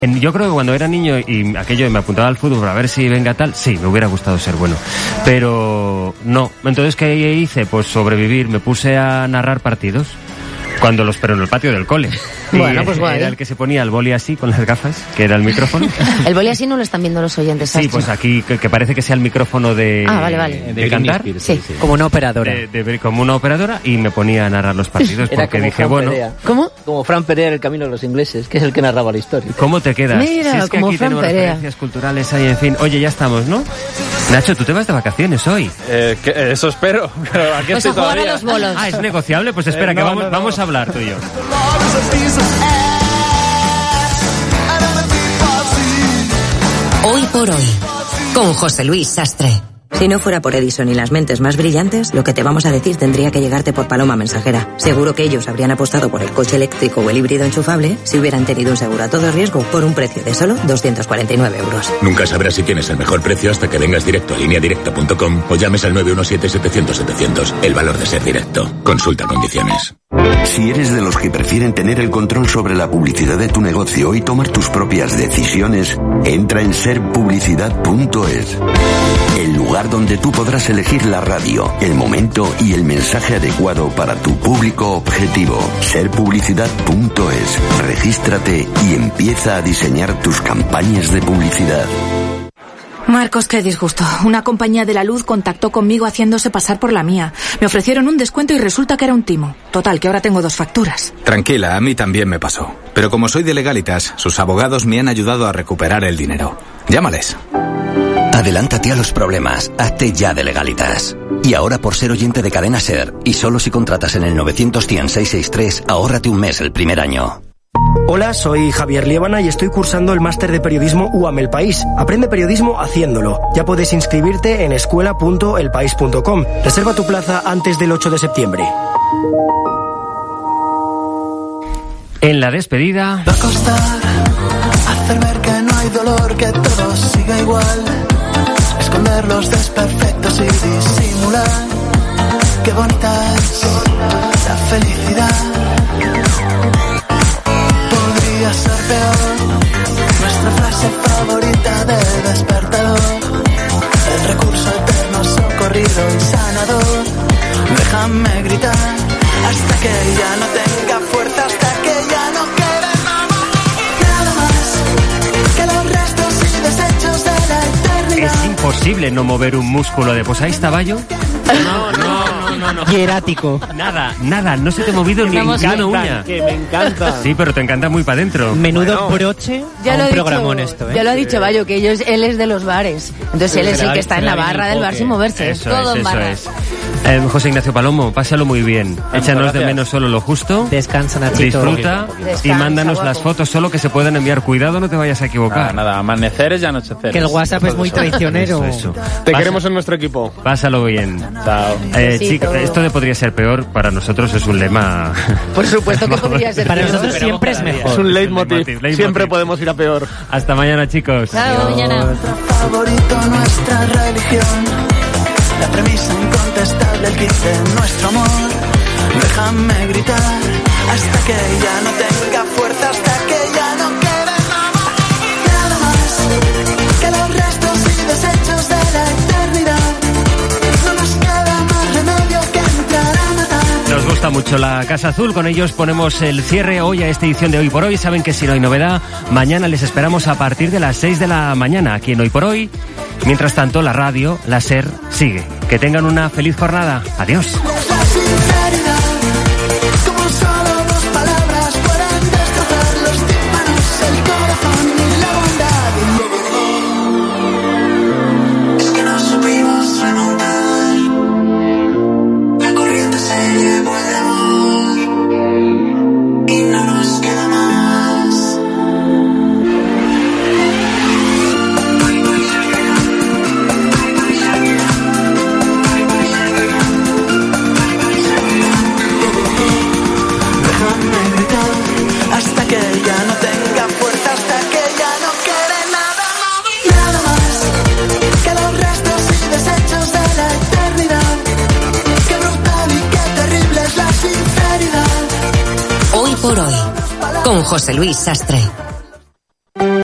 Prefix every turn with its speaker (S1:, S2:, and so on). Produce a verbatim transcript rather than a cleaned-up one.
S1: Yo creo que cuando era niño y aquello me apuntaba al fútbol a ver si venga tal, sí, me hubiera gustado ser bueno. Pero no. Entonces, ¿qué hice? Pues sobrevivir. Me puse a narrar partidos. Cuando los, pero en el patio del cole.
S2: Bueno, pues guay.
S1: Era el que se ponía el boli así, con las gafas, que era el micrófono.
S2: El boli así no lo están viendo los oyentes.
S1: Sí, pues aquí, que, que parece que sea el micrófono de,
S2: ah, vale, vale.
S1: de, de cantar.
S2: Spears, sí.
S3: sí, como una operadora.
S1: De, de, como una operadora, y me ponía a narrar los partidos porque dije,
S3: Fran
S1: bueno...
S3: Perea.
S2: ¿Cómo?
S3: Como Fran Perea en El camino de los ingleses, que es el que narraba la historia.
S1: ¿Cómo te quedas?
S2: Mira,
S1: si es que
S2: como
S1: aquí
S2: Fran
S1: tenemos
S2: Perea.
S1: referencias culturales ahí, en fin. Oye, ya estamos, ¿no? Nacho, tú te vas de vacaciones hoy.
S4: Eh, que, eso espero, pero aquí
S2: Pues
S4: estoy
S2: a jugar
S4: todavía.
S2: a los bolos.
S1: Ah, es negociable, pues espera,
S4: Eh,
S1: que
S4: no,
S1: vamos,
S4: no, no.
S1: vamos a hablar tú y yo.
S5: Hoy por hoy, con José Luis Sastre. Si no fuera por Edison y las mentes más brillantes, lo que te vamos a decir tendría que llegarte por paloma mensajera. Seguro que ellos habrían apostado por el coche eléctrico o el híbrido enchufable si hubieran tenido un seguro a todo riesgo por un precio de solo doscientos cuarenta y nueve euros.
S6: Nunca sabrás si tienes el mejor precio hasta que vengas directo a línea directa punto com o llames al nueve uno siete setecientos setecientos. El valor de ser directo. Consulta condiciones.
S7: Si eres de los que prefieren tener el control sobre la publicidad de tu negocio y tomar tus propias decisiones, entra en ser publicidad punto es. El lugar donde tú podrás elegir la radio, el momento y el mensaje adecuado para tu público objetivo. ser publicidad punto es. Regístrate y empieza a diseñar tus campañas de publicidad.
S8: Marcos, qué disgusto. Una compañía de la luz contactó conmigo haciéndose pasar por la mía. Me ofrecieron un descuento y resulta que era un timo. Total, que ahora tengo dos facturas.
S9: Tranquila, a mí también me pasó. Pero como soy de Legalitas, sus abogados me han ayudado a recuperar el dinero. Llámales.
S10: Adelántate a los problemas. Hazte ya de Legalitas. Y ahora, por ser oyente de Cadena Ser, y solo si contratas en el novecientos cien seiscientos sesenta y tres, ahórrate un mes el primer año.
S11: Hola, soy Javier Liébana y estoy cursando el máster de periodismo U A M El País. Aprende periodismo haciéndolo. Ya puedes inscribirte en escuela punto el país punto com. Reserva tu plaza antes del ocho de septiembre.
S1: En la despedida...
S12: Va a costar hacer ver que no hay dolor, que todo siga igual. Esconder los desperfectos y disimular. Qué bonita es la felicidad. Podría ser peor, nuestra frase favorita del despertador. El recurso eterno, socorrido y sanador. Déjame gritar hasta que ya no tenga fuerza, hasta que ya no quede nada más que los restos y desechos de la eternidad.
S1: Es imposible no mover un músculo de... Pues ahí estaba yo. No, no, no, no.
S3: Hierático.
S1: Nada, nada, no se te ha movido ni en cada uña.
S3: Que me encanta.
S1: Sí, pero te encanta muy para adentro.
S3: Menudo bueno. broche.
S2: Ya lo,
S3: un
S2: ha
S3: programón
S2: dicho,
S3: esto, ¿eh?
S2: ya lo ha dicho Bayo, que ellos, él es de los bares. Entonces él es el que está en la barra del bar sin moverse.
S1: Eso
S2: todo
S1: es,
S2: en
S1: eso
S2: barra.
S1: es. Eh, José Ignacio Palomo, pásalo muy bien. Échanos
S4: gracias.
S1: de menos solo lo justo.
S3: Descansa, Nachito.
S1: Disfruta
S2: Descansa,
S1: y mándanos
S2: guapo.
S1: las fotos solo que se pueden enviar. Cuidado, no te vayas a equivocar.
S4: Nada, nada, amaneceres y anocheceres.
S3: Que el WhatsApp es muy traicionero.
S1: Eso, eso.
S4: Te
S1: Pasa-
S4: queremos en nuestro equipo.
S1: Pásalo bien.
S4: Chao.
S1: Eh,
S2: Besito.
S1: chicos, esto de podría ser peor, para nosotros es un lema.
S2: Por supuesto que podría ser
S3: Para
S2: peor.
S3: nosotros siempre es mejor.
S4: Es un
S1: leitmotiv,
S4: leitmotiv.
S1: leitmotiv.
S4: Siempre podemos ir a peor.
S1: Hasta mañana, chicos.
S2: Chao, mañana.
S12: Nuestro favorito, nuestra religión. La premisa incontestable, el kit de nuestro amor. Déjame gritar hasta que ya no tenga fuerza, hasta que ya no quede nada más que los restos y desechos de la eternidad. No nos queda más remedio que entrar a matar.
S1: Nos gusta mucho la Casa Azul, con ellos ponemos el cierre hoy a esta edición de Hoy por Hoy. Saben que si no hay novedad, mañana les esperamos a partir de las seis de la mañana aquí en Hoy por Hoy. Mientras tanto, la radio, la SER, sigue. Que tengan una feliz jornada. Adiós.
S12: La sinceridad, como solo dos palabras pueden destrozar los tímpanos, el corazón y la bondad. Es que no supimos remontar, la corriente se llevó el amor y no nos queda más. Hasta que ya no tenga fuerza, hasta que ya no quede nada, nada más que los restos y desechos de la eternidad. Qué brutal y qué terrible es la sinceridad.
S5: Hoy por hoy, con José Luis Sastre.